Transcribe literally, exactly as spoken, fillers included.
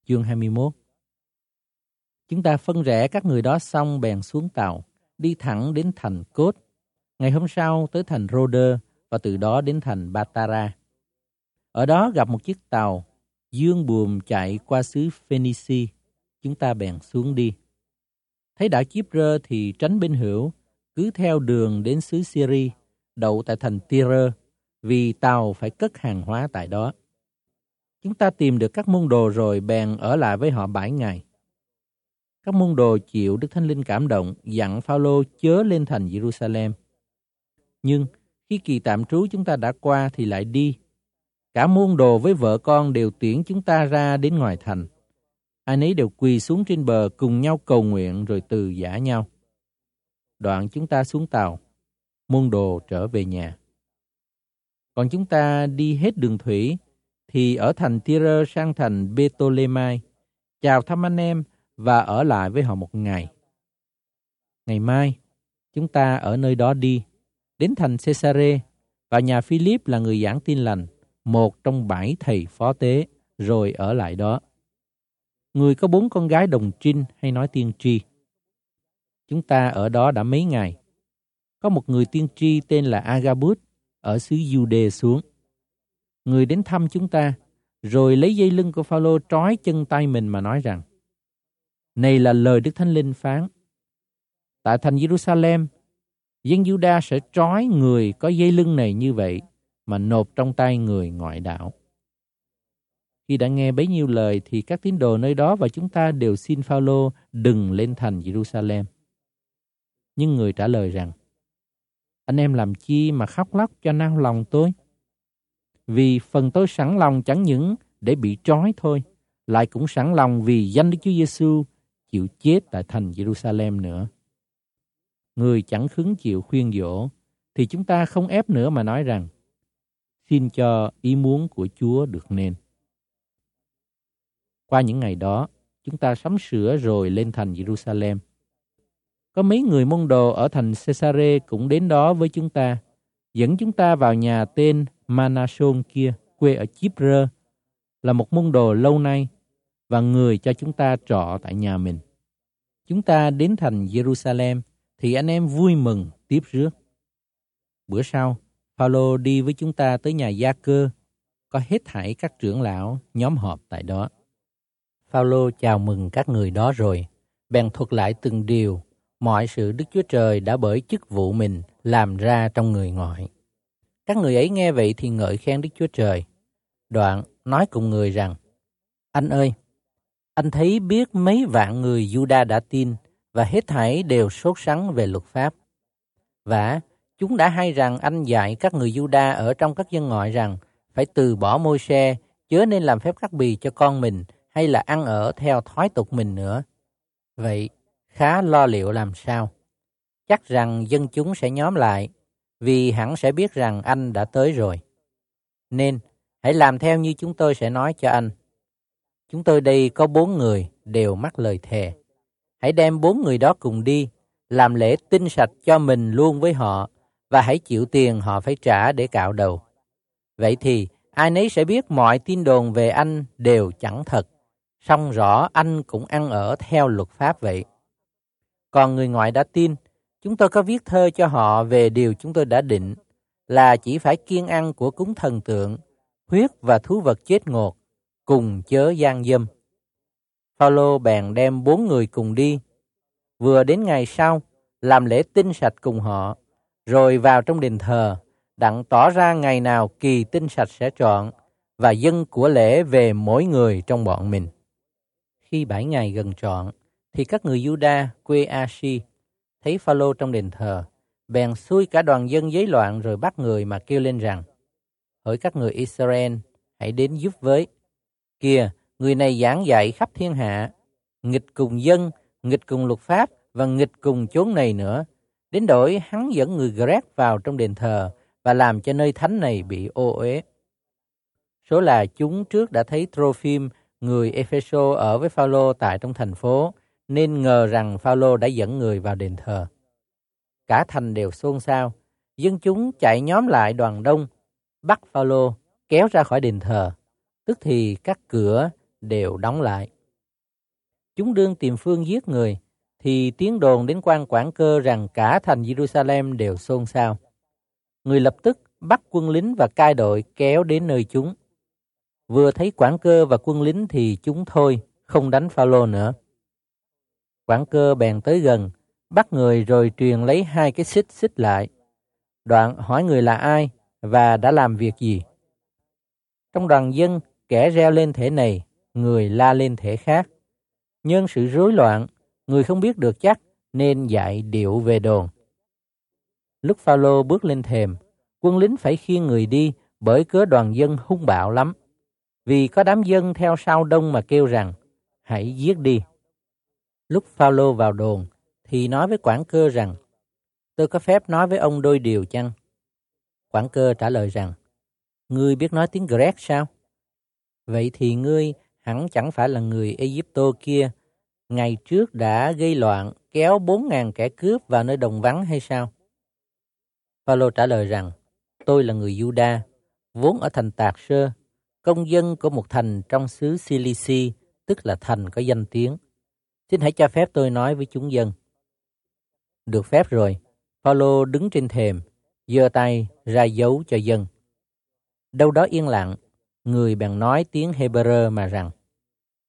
chương hai mươi mốt. Chúng ta phân rẽ các người đó xong bèn xuống tàu, đi thẳng đến thành Cốt. Ngày hôm sau tới thành Rhodes và từ đó đến thành Patara. Ở đó gặp một chiếc tàu dương buồm chạy qua xứ Phoenicia. Chúng ta bèn xuống đi. Thấy đảo Chipre thì tránh bên hữu, cứ theo đường đến xứ Syria, đậu tại thành Tyre, vì tàu phải cất hàng hóa tại đó. Chúng ta tìm được các môn đồ rồi bèn ở lại với họ bảy ngày. Các môn đồ chịu Đức Thánh Linh cảm động, dặn Phao-lô chớ lên thành Giê-ru-sa-lem. Nhưng khi kỳ tạm trú chúng ta đã qua thì lại đi. Cả môn đồ với vợ con đều tuyển chúng ta ra đến ngoài thành. Ai nấy đều quỳ xuống trên bờ cùng nhau cầu nguyện rồi từ giã nhau. Đoạn chúng ta xuống tàu, môn đồ trở về nhà. Còn chúng ta đi hết đường thủy thì ở thành Tyre sang thành Bê-tô-lê-mai, chào thăm anh em và ở lại với họ một ngày. Ngày mai, chúng ta ở nơi đó đi, đến thành Cê-sa-rê, vào nhà Phi-líp là người giảng tin lành, một trong bảy thầy phó tế, rồi ở lại đó. Người có bốn con gái đồng trinh hay nói tiên tri. Chúng ta ở đó đã mấy ngày. Có một người tiên tri tên là Agabus ở xứ Giu-đê xuống. Người đến thăm chúng ta, rồi lấy dây lưng của Phao-lô trói chân tay mình mà nói rằng: này là lời Đức Thánh Linh phán. Tại thành Giê-ru-sa-lem, dân Giu-đa sẽ trói người có dây lưng này như vậy mà nộp trong tay người ngoại đạo. Khi đã nghe bấy nhiêu lời thì các tín đồ nơi đó và chúng ta đều xin Phao-lô đừng lên thành Giê-ru-sa-lem. Nhưng người trả lời rằng: anh em làm chi mà khóc lóc cho nao lòng tôi? Vì phần tôi sẵn lòng chẳng những để bị trói thôi, lại cũng sẵn lòng vì danh Đức Chúa Giêsu chịu chết tại thành Giê-ru-sa-lem nữa. Người chẳng khứng chịu khuyên dỗ, thì chúng ta không ép nữa mà nói rằng: xin cho ý muốn của Chúa được nên. Qua những ngày đó, chúng ta sắm sửa rồi lên thành Giê-ru-sa-lem. Có mấy người môn đồ ở thành Cê-sa-rê cũng đến đó với chúng ta, dẫn chúng ta vào nhà tên Manason kia, quê ở Chipre, là một môn đồ lâu nay, và người cho chúng ta trọ tại nhà mình. Chúng ta đến thành Giê-ru-sa-lem, thì anh em vui mừng tiếp rước. Bữa sau, Phao-lô đi với chúng ta tới nhà Gia-cơ, có hết thảy các trưởng lão nhóm họp tại đó. Phao-lô chào mừng các người đó rồi, bèn thuật lại từng điều, mọi sự Đức Chúa Trời đã bởi chức vụ mình làm ra trong người ngoại. Các người ấy nghe vậy thì ngợi khen Đức Chúa Trời. Đoạn nói cùng người rằng: anh ơi, anh thấy biết mấy vạn người Giu-đa đã tin và hết thảy đều sốt sắng về luật pháp. Và chúng đã hay rằng anh dạy các người Giu-đa ở trong các dân ngoại rằng phải từ bỏ Môi-se, chớ nên làm phép cắt bì cho con mình hay là ăn ở theo thói tục mình nữa. Vậy khá lo liệu làm sao? Chắc rằng dân chúng sẽ nhóm lại, vì hẳn sẽ biết rằng anh đã tới rồi. Nên hãy làm theo như chúng tôi sẽ nói cho anh. Chúng tôi đây có bốn người đều mắc lời thề. Hãy đem bốn người đó cùng đi, làm lễ tinh sạch cho mình luôn với họ, và hãy chịu tiền họ phải trả để cạo đầu. Vậy thì ai nấy sẽ biết mọi tin đồn về anh đều chẳng thật, song rõ anh cũng ăn ở theo luật pháp vậy. Còn người ngoại đã tin, chúng tôi có viết thơ cho họ về điều chúng tôi đã định, là chỉ phải kiêng ăn của cúng thần tượng, huyết và thú vật chết ngột, cùng chớ gian dâm. Phao-lô bèn đem bốn người cùng đi, vừa đến ngày sau, làm lễ tinh sạch cùng họ, rồi vào trong đền thờ, đặng tỏ ra ngày nào kỳ tinh sạch sẽ trọn, và dâng của lễ về mỗi người trong bọn mình. Khi bảy ngày gần trọn, thì các người Giu-đa quê A-si thấy Phao-lô trong đền thờ, bèn xui cả đoàn dân giấy loạn rồi bắt người mà kêu lên rằng: hỡi các người Israel, hãy đến giúp với. Kìa, người này giảng dạy khắp thiên hạ, nghịch cùng dân, nghịch cùng luật pháp và nghịch cùng chốn này nữa, đến đổi hắn dẫn người Gret vào trong đền thờ và làm cho nơi thánh này bị ô uế. Số là chúng trước đã thấy Trophim, người Epheso ở với Phao-lô tại trong thành phố, nên ngờ rằng Phao-lô đã dẫn người vào đền thờ. Cả thành đều xôn xao, dân chúng chạy nhóm lại đoàn đông, bắt Phao-lô kéo ra khỏi đền thờ, tức thì các cửa đều đóng lại. chúng đương tìm phương giết người, thì tiếng đồn đến quan quản cơ rằng cả thành Jerusalem đều xôn xao. Người lập tức bắt quân lính và cai đội kéo đến nơi chúng. Vừa thấy quản cơ và quân lính thì chúng thôi, không đánh Phao-lô nữa. Quản cơ bèn tới gần, bắt người rồi truyền lấy hai cái xích xích lại. Đoạn hỏi người là ai và đã làm việc gì. Trong đoàn dân, kẻ reo lên thể này, người la lên thể khác. Nhân sự rối loạn, người không biết được chắc nên dạy điệu về đồn. Lúc Phao-lô bước lên thềm, quân lính phải khiêng người đi bởi cớ đoàn dân hung bạo lắm. Vì có đám dân theo sau đông mà kêu rằng, hãy giết đi. Lúc Phao-lô vào đồn, thì nói với quản cơ rằng, tôi có phép nói với ông đôi điều chăng? Quản cơ trả lời rằng, ngươi biết nói tiếng Grec sao? Vậy thì ngươi hẳn chẳng phải là người Ai-cập kia, ngày trước đã gây loạn kéo bốn ngàn kẻ cướp vào nơi đồng vắng hay sao? Phao-lô trả lời rằng, tôi là người Giu-đa, vốn ở thành Tạc Sơ, công dân của một thành trong xứ Cilici, tức là thành có danh tiếng. Xin hãy cho phép tôi nói với chúng dân. Được phép rồi, Phao-lô đứng trên thềm, giơ tay ra dấu cho dân. Đâu đó yên lặng, người bèn nói tiếng Hê-bơ-rơ mà rằng,